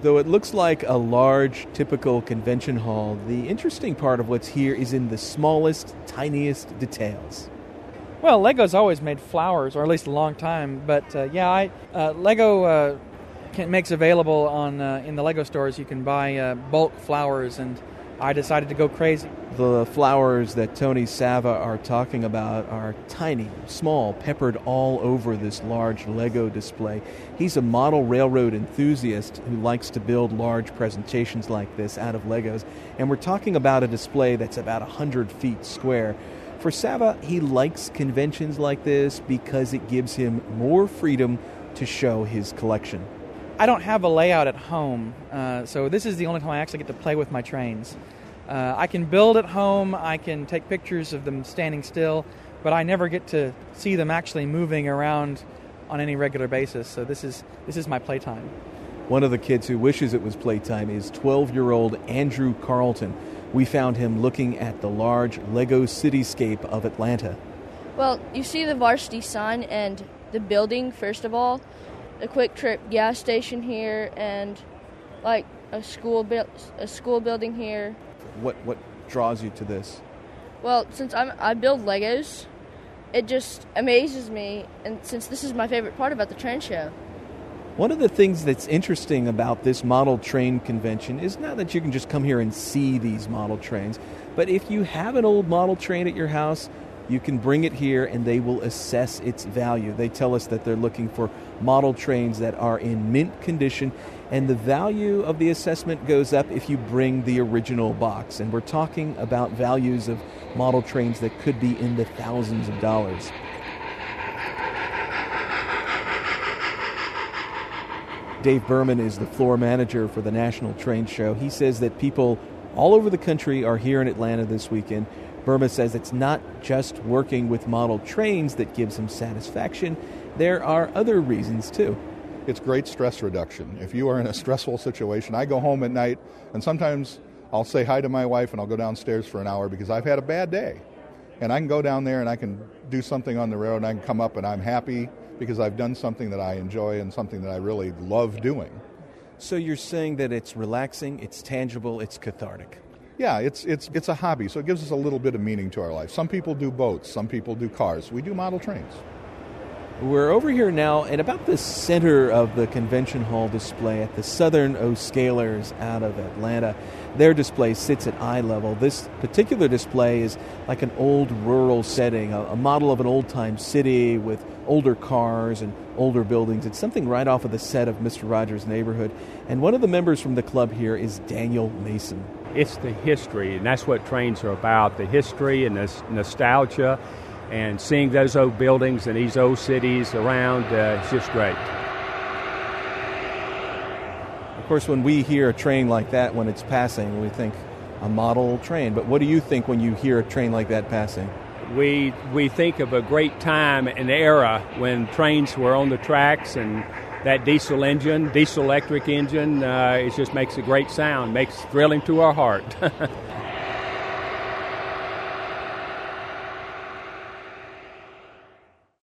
Though it looks like a large, typical convention hall, the interesting part of what's here is in the smallest, tiniest details. Well, Lego's always made flowers, or at least a long time. But Lego makes available on in the Lego stores. You can buy bulk flowers, and I decided to go crazy. The flowers that Tony Sava are talking about are tiny, small, peppered all over this large Lego display. He's a model railroad enthusiast who likes to build large presentations like this out of Legos, and we're talking about a display that's about 100 feet square. For Sava, he likes conventions like this because it gives him more freedom to show his collection. I don't have a layout at home, so this is the only time I actually get to play with my trains. I can build at home, I can take pictures of them standing still, but I never get to see them actually moving around on any regular basis, so this is my playtime. One of the kids who wishes it was playtime is 12-year-old Andrew Carlton. We found him looking at the large Lego cityscape of Atlanta. Well, you see the varsity sign and the building, first of all, a Quick Trip gas station here, and like a school building here. What draws you to this? Well, since I build Legos, it just amazes me, and since this is my favorite part about the train show. One of the things that's interesting about this model train convention is not that you can just come here and see these model trains, but if you have an old model train at your house, you can bring it here and they will assess its value. They tell us that they're looking for model trains that are in mint condition, and the value of the assessment goes up if you bring the original box. And we're talking about values of model trains that could be in the thousands of dollars. Dave Berman is the floor manager for the National Train Show. He says that people all over the country are here in Atlanta this weekend. Berman says it's not just working with model trains that gives him satisfaction. There are other reasons, too. It's great stress reduction. If you are in a stressful situation, I go home at night, and sometimes I'll say hi to my wife, and I'll go downstairs for an hour because I've had a bad day. And I can go down there, and I can do something on the road, and I can come up, and I'm happy because I've done something that I enjoy and something that I really love doing. So you're saying that it's relaxing, it's tangible, it's cathartic. Yeah, it's a hobby, so it gives us a little bit of meaning to our life. Some people do boats, some people do cars. We do model trains. We're over here now at about the center of the convention hall display at the Southern O'Scalers out of Atlanta. Their display sits at eye level. This particular display is like an old rural setting, a model of an old-time city with older cars and older buildings. It's something right off of the set of Mr. Rogers' Neighborhood. And one of the members from the club here is Daniel Mason. It's the history, and that's what trains are about, the history and the nostalgia. And seeing those old buildings and these old cities around, it's just great. Of course, when we hear a train like that when it's passing, we think a model train. But what do you think when you hear a train like that passing? We think of a great time and era when trains were on the tracks, and that diesel electric engine, it just makes a great sound, makes thrilling to our heart.